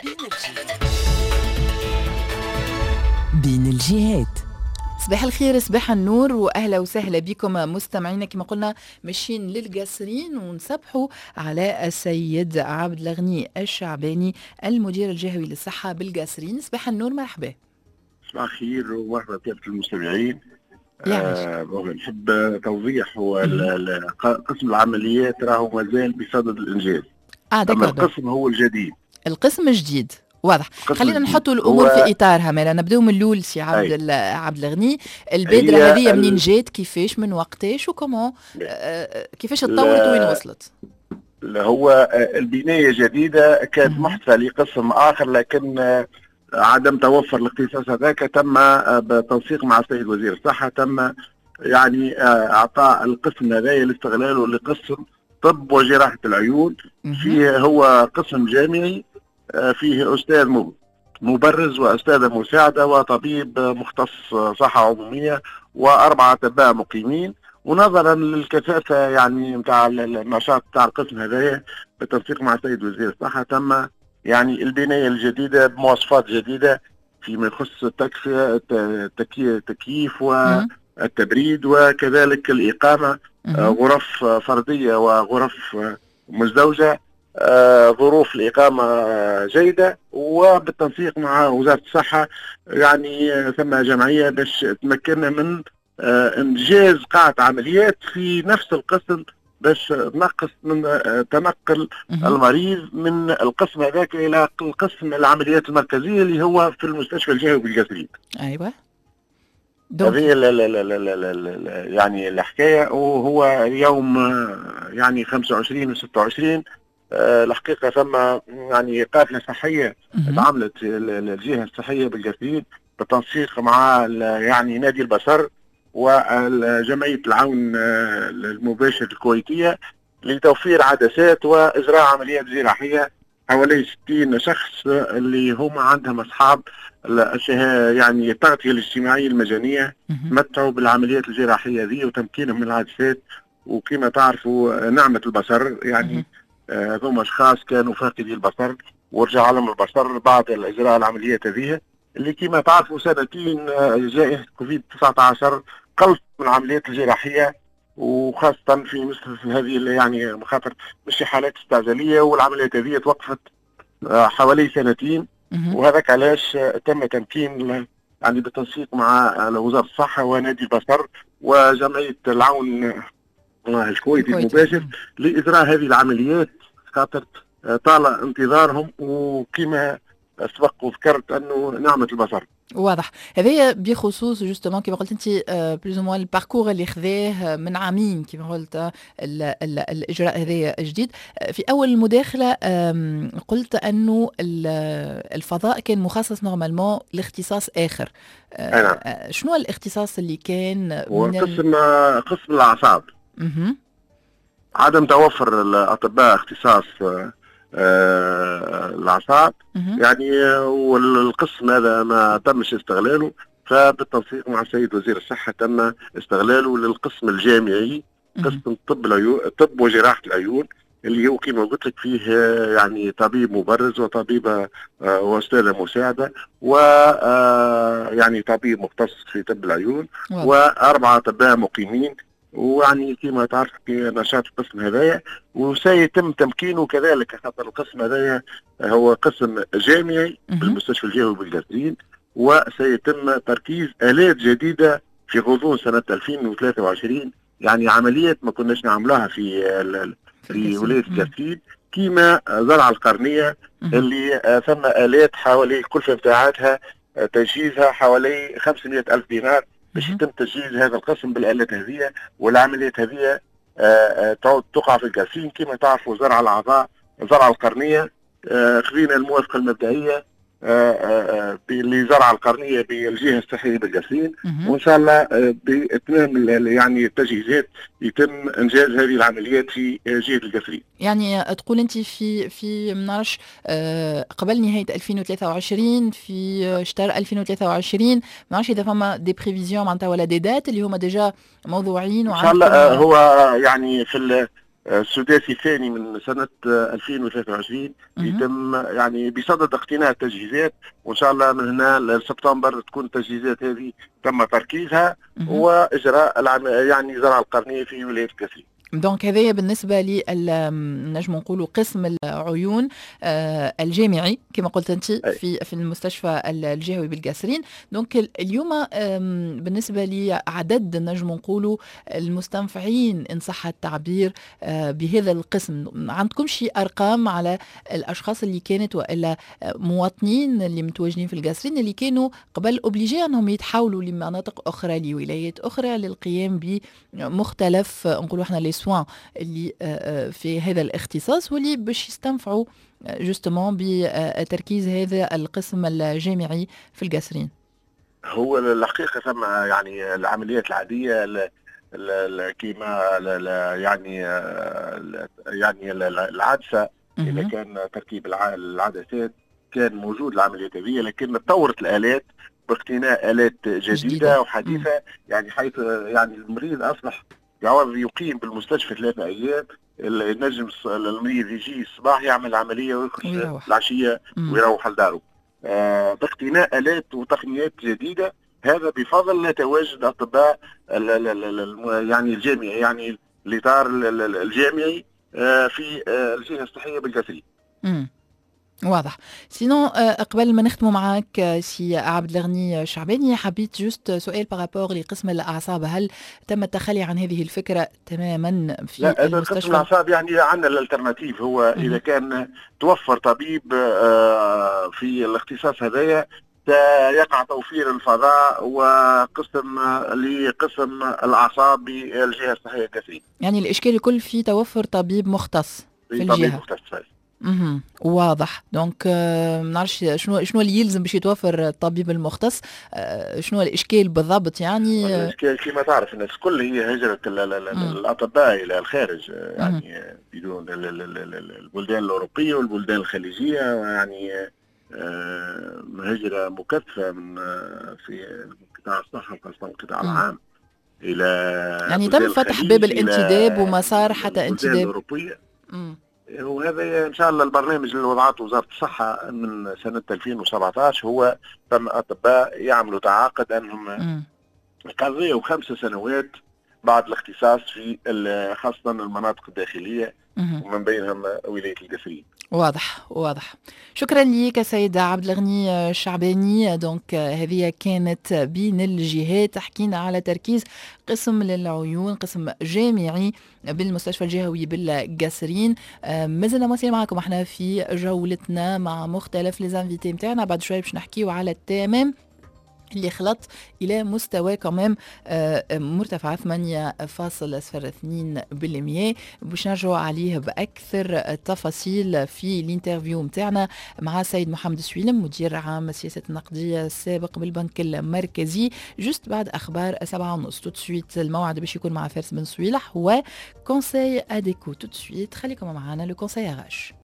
بين الجهات. صباح الخير، صباح النور، واهلا وسهلا بكم مستمعينا. كما قلنا ماشيين للقاصرين ونسبحوا على السيد عبد الغني الشعباني المدير الجهوي للصحه بالقاصرين. صباح النور، مرحبا. صباح الخير ومرحبا بكافة المستمعين. نحب توضيح هو قسم العمليات راهو مازال بصدد الانجاز. اما القسم هو الجديد، القسم الجديد واضح. خلينا نحطوا الامور في اطارها. مالا نبداو من الاول. سي عبد الغني، البادره هذه منين جات، كيفاش، من وقتاش، وكمان كيفاش تطورت وين وصلت؟ هو البنايه جديده كانت محتفى لقسم اخر، لكن عدم توفر الاختصاص هذاك تم بالتنسيق مع السيد وزير الصحه، تم يعني اعطاء القسم هذا لاستغلاله لقسم طب وجراحه العيون. فيه هو قسم جامعي، فيه أستاذ مبرز وأستاذة مساعدة وطبيب مختص صحة عمومية وأربعة أطباء مقيمين. ونظرا للكثافة يعني نتاع النشاط نتاع القسم هذايا بالتنسيق مع السيد وزير الصحة تم يعني البناية الجديدة بمواصفات جديدة فيما يخص التكييف والتبريد وكذلك الإقامة، غرف فردية وغرف مزدوجة، ظروف الإقامة جيدة، وبالتنسيق مع وزارة الصحة يعني ثم جمعية باش تمكننا من إنجاز قاعة عمليات في نفس القسم باش نقص من تنقل المريض من القسم هذاك إلى القسم العمليات المركزية اللي هو في المستشفى الجهوي بالقاصرين. أيوة. هذه يعني الحكاية. وهو اليوم يعني 25 و 26 الحقيقة ثم يعني قافلة صحية تعاملت الجهة الصحية بالقاصرين بالتنسيق مع يعني نادي البصر وجمعية العون المباشر الكويتية لتوفير عدسات وإجراء عمليات جراحية. حوالي 60 شخص اللي هم عندهم أصحاب يعني التغطية الاجتماعية المجانية تمتعوا بالعمليات الجراحية ذي وتمكينهم من العدسات. وكما تعرفوا نعمة البصر يعني ثم أشخاص كانوا فاقدي البصر ورجع لهم البصر بعد الإجراء العمليات هذه اللي كما تعرفوا سنتين جائحة كوفيد 19 قلت من العمليات الجراحية، وخاصة في مثل هذه يعني مخاطر مش حالات استعجالية، والعمليات هذه توقفت حوالي سنتين. وهذاك علاش تم تمكين يعني بالتنسيق مع وزارة الصحة ونادي البصر وجمعية العون الكويتي المباشر لإجراء هذه العمليات، خاطر طال انتظارهم. وكما سبق وذكرت أنه نعمة البصر واضح. هذايا بخصوص جوستومون كما قلت انت بلوز موان الباركور اللي خذاه من عامين كما قلت الاجراء هذايا جديد. في اول المداخله قلت انه الفضاء كان مخصص نورمالمون لاختصاص اخر. شنو الاختصاص اللي كان؟ قسم الاعصاب. عدم توفر الاطباء اختصاص الاعصاب يعني، والقسم هذا ما تمش استغلاله، فبالتنسيق مع السيد وزير الصحة تم استغلاله للقسم الجامعي، قسم طب وجراحة العيون، اللي هو كما قلت لك فيه يعني طبيب مبرز وطبيبة واستاذة مساعدة ويعني طبيب مختص في طب العيون وأربعة أطباء مقيمين. ويعني كما تعرف نشاط القسم هذايا وسيتم تمكينه كذلك، خاطر القسم هذايا هو قسم جامعي بالمستشفى الجهوي بالقاصرين، وسيتم تركيز آلات جديدة في غضون سنة 2023. يعني عمليات ما كناش نعملها في ولاية القاصرين كما زرع القرنية اللي ثم آلات حوالي الكلفة بتاعتها تجهيزها حوالي 500,000 دينار باش يتم تجهيز هذا القسم بالآلات هذه. والعمليات هذه تعود تقع في القاصرين. كما تعرفوا زرع الأعضاء، زرع القرنية، خذينا الموافقة المبدئية لزرع القرنية بالجهة الصحية بالقاصرين، وإن شاء الله بإتمام يعني التجهيزات يتم إنجاز هذه العمليات في جهة القاصرين. يعني تقول أنت في منعرفش قبل نهاية 2023 في شهر 2023 منعرفش إذا فما دي بريفيزيون معناتها ولا دي دات اللي هما ديجا موضوعين إن شاء الله. هو يعني في السداسي الثاني من سنة 2023 يتم يعني بصدد اقتناء التجهيزات، وإن شاء الله من هنا لسبتمبر تكون التجهيزات هذه تم تركيزها وإجراء يعني زرع القرنية في ولاية كسرين. دونك هذايا بالنسبة لي نجم نقولوا قسم العيون الجامعي كما قلت أنت في المستشفى الجهوي بالقاسرين. دونك اليوم بالنسبة لي عدد نجم نقولوا المستنفعين إن صح التعبير بهذا القسم، عندكم شي أرقام على الأشخاص اللي كانت وإلا مواطنين اللي متواجدين في القاسرين اللي كانوا قبل أوبليجي أنهم يتحولوا لمناطق أخرى لولايات أخرى للقيام بمختلف نقولوا احنا لي سوان اللي في هذا الاختصاص واللي باش يستنفعوا جوستومون بتركيز هذا القسم الجامعي في القاسرين؟ هو الحقيقة ثم يعني العمليات العادية كيما يعني العدسة إذا كان تركيب العدسات كان موجود العمليات هذه، لكن تطورت الآلات باقتناء آلات جديدة وحديثة، يعني حيث يعني المريض أصبح يعوض يقيم بالمستشفى 3 أيام، النجم المريض يجي الصباح يعمل عملية ويخرج العشية ويروح لداره باقتناء آلات وتقنيات جديدة. هذا بفضل تواجد أطباء يعني الجامعي، يعني الإطار الجامعي في الجهة الصحية بالقاسرين. واضح. سينو قبل ما نختموا معك سي عبد الغني شعباني، حبيت جوست سؤال بارابور لقسم الاعصاب، هل تم التخلي عن هذه الفكره تماما في لا المستشفى؟ قسم الاعصاب يعني عندنا الالترناتيف، هو اذا كان توفر طبيب في الاختصاص هذايا يقع توفير الفضاء وقسم لقسم الاعصاب بالجهه الصحيه القاسرين. يعني الاشكال الكل في توفر طبيب مختص في الجهه. طبيب مختص. واضح. دونك ما نعرفش شنو اللي يلزم باش يتوفر الطبيب المختص، شنو الاشكال بالضبط؟ يعني الاشكال كما تعرف الناس الكل هي هجره الاطباء الى الخارج، يعني بدون البلدان الاوروبيه والبلدان الخليجيه، يعني هجره مكثفه من في قطاع الصحه وخاصه القطاع العام الى يعني تم فتح باب الانتداب ومسار حتى انتداب الاوروبيه. وهذا ان شاء الله البرنامج اللي وضعته وزاره الصحه من سنه 2017 هو تم اطباء يعملوا تعاقد انهم يقضوا 5 سنوات بعد الاختصاص في خاصه المناطق الداخليه ومن بينهم ولايه القاسرين. واضح. شكرا لك سيد عبد الغني شعباني. دونك هذه كانت بين الجهات، حكينا على تركيز قسم للعيون، قسم جامعي بالمستشفى الجهوي بالقاسرين. مازلنا ماشيين معكم احنا في جولتنا مع مختلف ليزانفيتي نتاعنا، بعد شوي باش نحكيو على التمام اللي خلط إلى مستوى كمان مرتفع 8.02%. باش نرجعوا عليه بأكثر التفاصيل في الانترفيو متاعنا مع سيد محمد سويلم مدير عام السياسة النقدية السابق بالبنك المركزي، جست بعد أخبار 7:30. توتسويت الموعد باش يكون مع فارس بن صويلح هو كونساي أديكو. توتسويت خليكم معنا لو كونساي RH.